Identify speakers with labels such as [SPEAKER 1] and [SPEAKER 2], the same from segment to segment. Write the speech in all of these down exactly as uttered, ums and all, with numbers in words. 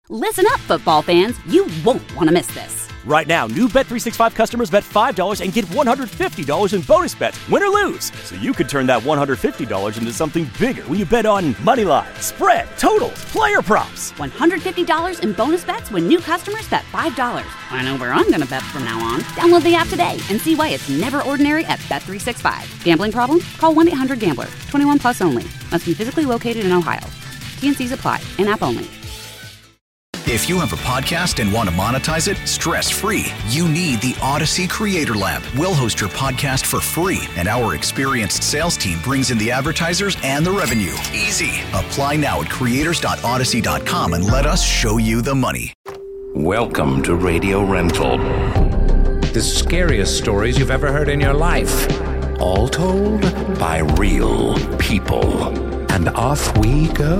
[SPEAKER 1] Listen up, football fans. You won't want to miss this.
[SPEAKER 2] Right now, new Bet three sixty-five customers bet five dollars and get one hundred fifty dollars in bonus bets, win or lose. So you could turn that one hundred fifty dollars into something bigger when you bet on money line, spread, totals, player props.
[SPEAKER 1] one hundred fifty dollars in bonus bets when new customers bet five dollars. I know where I'm going to bet from now on. Download the app today and see why it's never ordinary at Bet three sixty-five. Gambling problem? Call one eight hundred gambler. twenty-one plus only. Must be physically located in Ohio. T and C's apply. In-app only.
[SPEAKER 3] If you have a podcast and want to monetize it stress-free, you need the Odyssey Creator Lab. We'll host your podcast for free, and our experienced sales team brings in the advertisers and the revenue. Easy. Apply now at creators dot odyssey dot com and let us show you the money.
[SPEAKER 4] Welcome to Radio Rental. The scariest stories you've ever heard in your life. All told by real people. And off we go.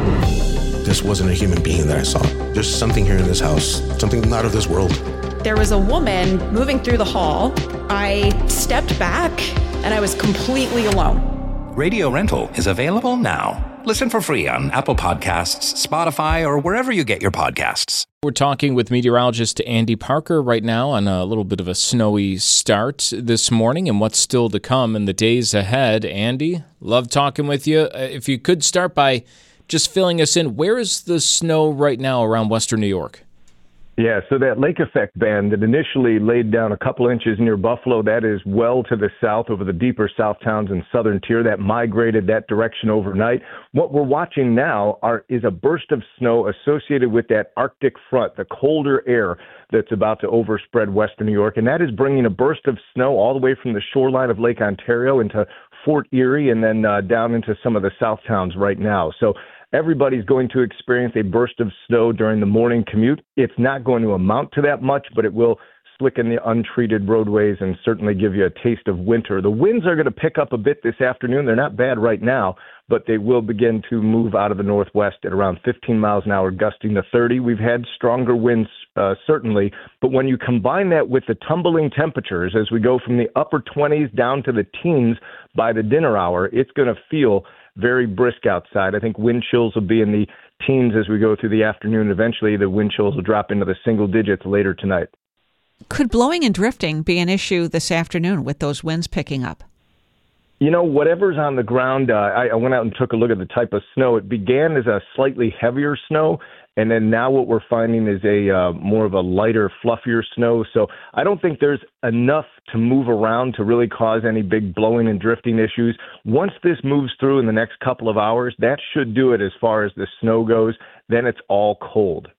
[SPEAKER 5] This wasn't a human being that I saw. There's something here in this house, something not of this world.
[SPEAKER 6] There was a woman moving through the hall. I stepped back and I was completely alone.
[SPEAKER 4] Radio Rental is available now. Listen for free on Apple Podcasts, Spotify, or wherever you get your podcasts.
[SPEAKER 7] We're talking with meteorologist Andy Parker right now on a little bit of a snowy start this morning and what's still to come in the days ahead. Andy, love talking with you. If you could start by just filling us in, where is the snow right now around western New York?
[SPEAKER 8] Yeah, so that lake effect band that initially laid down a couple inches near Buffalo, that is well to the south over the deeper south towns and southern tier. That migrated that direction overnight. What we're watching now are is a burst of snow associated with that Arctic front, the colder air that's about to overspread western New York. And that is bringing a burst of snow all the way from the shoreline of Lake Ontario into Fort Erie and then uh, down into some of the south towns right now. So everybody's going to experience a burst of snow during the morning commute. It's not going to amount to that much, but it will slicken the untreated roadways and certainly give you a taste of winter. The winds are going to pick up a bit this afternoon. They're not bad right now, but they will begin to move out of the northwest at around fifteen miles an hour, gusting to thirty. We've had stronger winds, uh, certainly, but when you combine that with the tumbling temperatures as we go from the upper twenties down to the teens by the dinner hour, it's going to feel very brisk outside. I think wind chills will be in the teens as we go through the afternoon. Eventually, the wind chills will drop into the single digits later tonight.
[SPEAKER 9] Could blowing and drifting be an issue this afternoon with those winds picking up?
[SPEAKER 8] You know, whatever's on the ground, uh, I, I went out and took a look at the type of snow. It began as a slightly heavier snow, and then now what we're finding is a uh, more of a lighter, fluffier snow. So I don't think there's enough to move around to really cause any big blowing and drifting issues. Once this moves through in the next couple of hours, that should do it as far as the snow goes. Then it's all cold.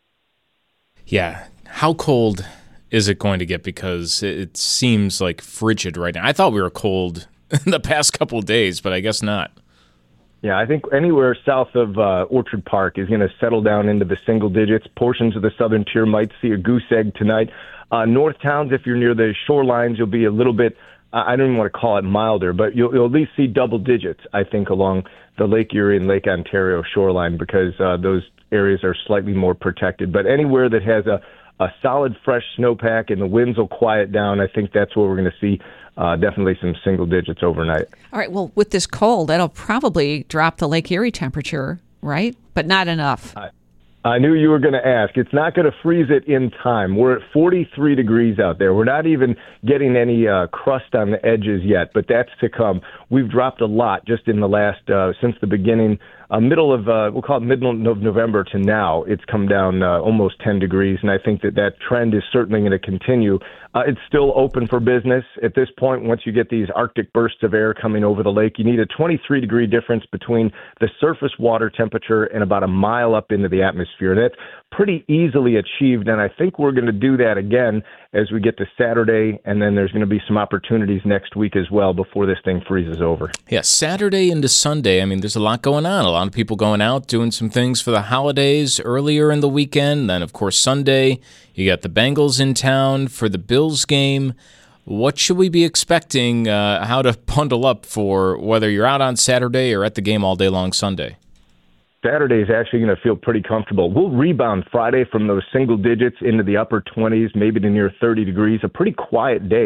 [SPEAKER 7] Yeah. How cold is it going to get? Because it seems like frigid right now. I thought we were cold in the past couple of days, but I guess not.
[SPEAKER 8] Yeah, I think anywhere south of uh, Orchard Park is going to settle down into the single digits. Portions of the southern tier might see a goose egg tonight. Uh, North towns, if you're near the shorelines, you'll be a little bit, uh, I don't even want to call it milder, but you'll, you'll at least see double digits, I think, along the Lake Erie and Lake Ontario shoreline because uh, those areas are slightly more protected. But anywhere that has a, a solid, fresh snowpack and the winds will quiet down, I think that's where we're going to see Uh, definitely some single digits overnight.
[SPEAKER 9] All right, well, with this cold, that'll probably drop the Lake Erie temperature, right? But not enough.
[SPEAKER 8] I, I knew you were going to ask. It's not going to freeze it in time. We're at forty-three degrees out there. We're not even getting any uh, crust on the edges yet, but that's to come. We've dropped a lot just in the last, uh, since the beginning, uh, middle of, uh, we'll call it middle of November to now. It's come down uh, almost ten degrees, and I think that that trend is certainly going to continue. Uh, it's still open for business at this point. Once you get these Arctic bursts of air coming over the lake, you need a twenty-three degree difference between the surface water temperature and about a mile up into the atmosphere. That's pretty easily achieved, and I think we're going to do that again as we get to Saturday, and then there's going to be some opportunities next week as well before this thing freezes over.
[SPEAKER 7] Yeah, Saturday into Sunday, I mean, there's a lot going on. A lot of people going out, doing some things for the holidays earlier in the weekend. Then, of course, Sunday, you got the Bengals in town for the Bills game. What should we be expecting, uh, how to bundle up for whether you're out on Saturday or at the game all day long Sunday?
[SPEAKER 8] Saturday is actually going to feel pretty comfortable. We'll rebound Friday from those single digits into the upper twenties, maybe to near thirty degrees. A pretty quiet day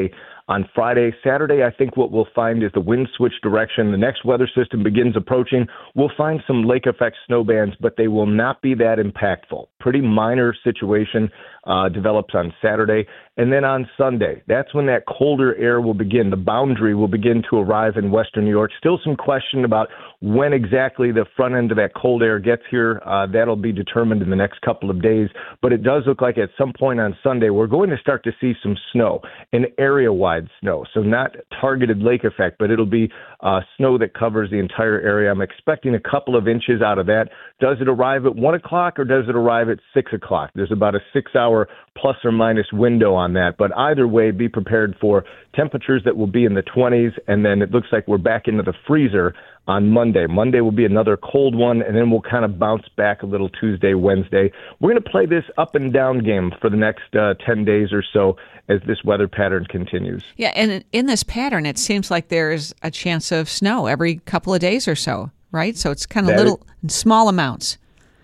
[SPEAKER 8] on Friday. Saturday, I think what we'll find is the wind switch direction. The next weather system begins approaching. We'll find some lake effect snow bands, but they will not be that impactful. Pretty minor situation uh, develops on Saturday. And then on Sunday, that's when that colder air will begin. The boundary will begin to arrive in western New York. Still some question about when exactly the front end of that cold air gets here. Uh, that'll be determined in the next couple of days. But it does look like at some point on Sunday, we're going to start to see some snow, an area-wide snow. So not targeted lake effect, but it'll be uh, snow that covers the entire area. I'm expecting a couple of inches out of that. Does it arrive at one o'clock or does it arrive at six o'clock? There's about a six-hour plus or minus window on that. But either way, be prepared for temperatures that will be in the twenties, and then it looks like we're back into the freezer on Monday. Monday will be another cold one, and then we'll kind of bounce back a little Tuesday, Wednesday. We're going to play this up and down game for the next uh, ten days or so as this weather pattern continues.
[SPEAKER 9] Yeah, and in this pattern, it seems like there's a chance of snow every couple of days or so, right? So it's kind of that little, is, small amounts.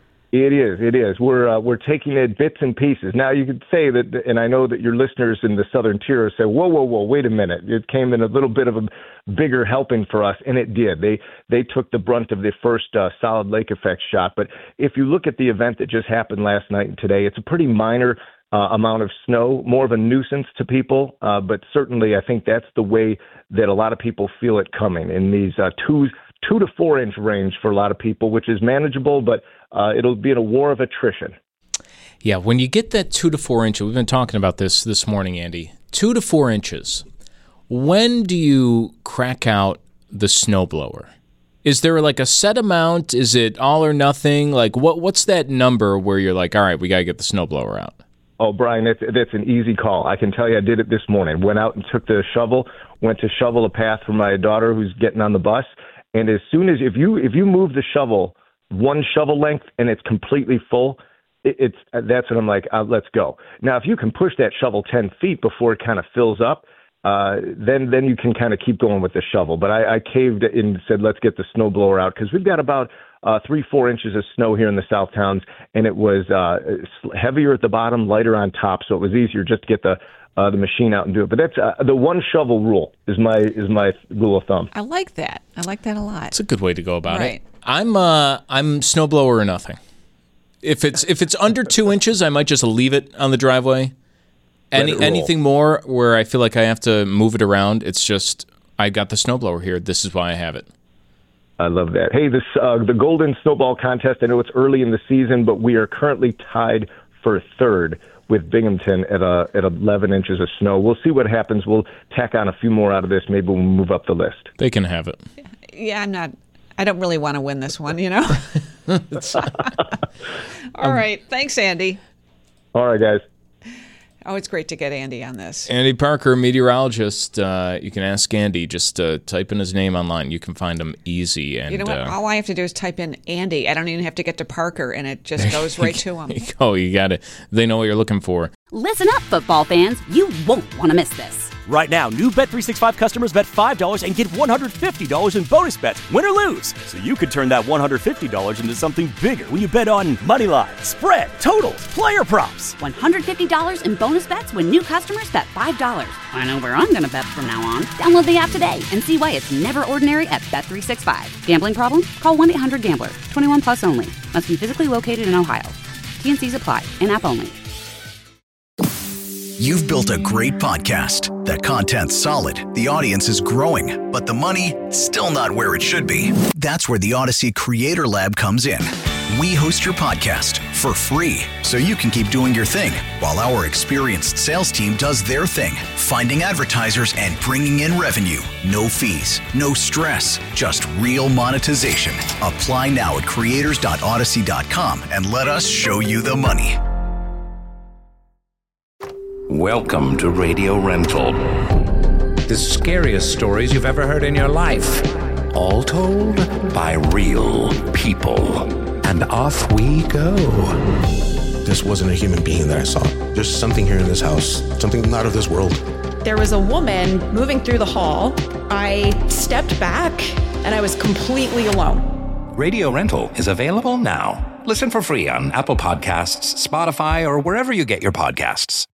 [SPEAKER 8] It is. It is. We're uh, we're taking it bits and pieces. Now, you could say that, and I know that your listeners in the southern tier say, whoa, whoa, whoa, wait a minute. It came in a little bit of a bigger helping for us, and it did. They they took the brunt of the first uh, solid lake effect shot. But if you look at the event that just happened last night and today, it's a pretty minor uh, amount of snow, more of a nuisance to people. Uh, but certainly, I think that's the way that a lot of people feel it coming in these uh, two, two to four inch range for a lot of people, which is manageable, but Uh, it'll be in a war of attrition.
[SPEAKER 7] Yeah, when you get that two to four inches, we've been talking about this this morning, Andy. Two to four inches. When do you crack out the snowblower? Is there like a set amount? Is it all or nothing? Like what? What's that number where you're like, all right, we got to get the snowblower out?
[SPEAKER 8] Oh, Brian, that's, that's an easy call. I can tell you I did it this morning. Went out and took the shovel, went to shovel a path for my daughter who's getting on the bus. And as soon as, if you if you move the shovel one shovel length and it's completely full, it, it's that's when I'm like, uh, let's go. Now, if you can push that shovel ten feet before it kind of fills up, uh, then then you can kind of keep going with the shovel. But I, I caved and said, let's get the snowblower out because we've got about uh, three, four inches of snow here in the South Towns, and it was uh, heavier at the bottom, lighter on top, so it was easier just to get the Uh, the machine out and do it. But that's uh, the one shovel rule is my is my rule of thumb.
[SPEAKER 9] I like that. I like that a lot.
[SPEAKER 7] It's a good way to go about
[SPEAKER 9] right.
[SPEAKER 7] it. I'm uh I'm snowblower or nothing. If it's if it's under two inches, I might just leave it on the driveway. Any anything more where I feel like I have to move it around, it's just I got the snowblower here. This is why I have it.
[SPEAKER 8] I love that. Hey, this uh, the Golden Snowball Contest. I know it's early in the season, but we are currently tied for third with Binghamton at uh, at eleven inches of snow. We'll see what happens. We'll tack on a few more out of this. Maybe we'll move up the list.
[SPEAKER 7] They can have it.
[SPEAKER 9] Yeah, I'm not. I don't really want to win this one, you know. All um, right. Thanks, Andy.
[SPEAKER 8] All right, guys.
[SPEAKER 9] Oh, it's great to get Andy on this.
[SPEAKER 7] Andy Parker, meteorologist. Uh, you can ask Andy. Just uh, type in his name online. You can find him easy. And
[SPEAKER 9] you know what?
[SPEAKER 7] Uh,
[SPEAKER 9] All I have to do is type in Andy. I don't even have to get to Parker, and it just goes right to him.
[SPEAKER 7] Oh, you got it. They know what you're looking for.
[SPEAKER 1] Listen up, football fans. You won't want to miss this.
[SPEAKER 2] Right now, new Bet three sixty-five customers bet five dollars and get one hundred fifty dollars in bonus bets, win or lose. So you could turn that one hundred fifty dollars into something bigger when you bet on money line, spread, totals, player props.
[SPEAKER 1] one hundred fifty dollars in bonus bets when new customers bet five dollars. I know where I'm going to bet from now on. Download the app today and see why it's never ordinary at Bet three sixty-five. Gambling problem? Call one eight hundred gambler. twenty-one plus only. Must be physically located in Ohio. T and C's apply. In-app only.
[SPEAKER 3] You've built a great podcast. That content's solid. The audience is growing, but the money, still not where it should be. That's where the Odyssey Creator Lab comes in. We host your podcast for free, so you can keep doing your thing, while our experienced sales team does their thing, finding advertisers and bringing in revenue. No fees, no stress, just real monetization. Apply now at creators dot odyssey dot com and let us show you the money.
[SPEAKER 4] Welcome to Radio Rental. The scariest stories you've ever heard in your life. All told by real people. And off we go.
[SPEAKER 5] This wasn't a human being that I saw. There's something here in this house, something not of this world.
[SPEAKER 6] There was a woman moving through the hall. I stepped back, and I was completely alone.
[SPEAKER 4] Radio Rental is available now. Listen for free on Apple Podcasts, Spotify, or wherever you get your podcasts.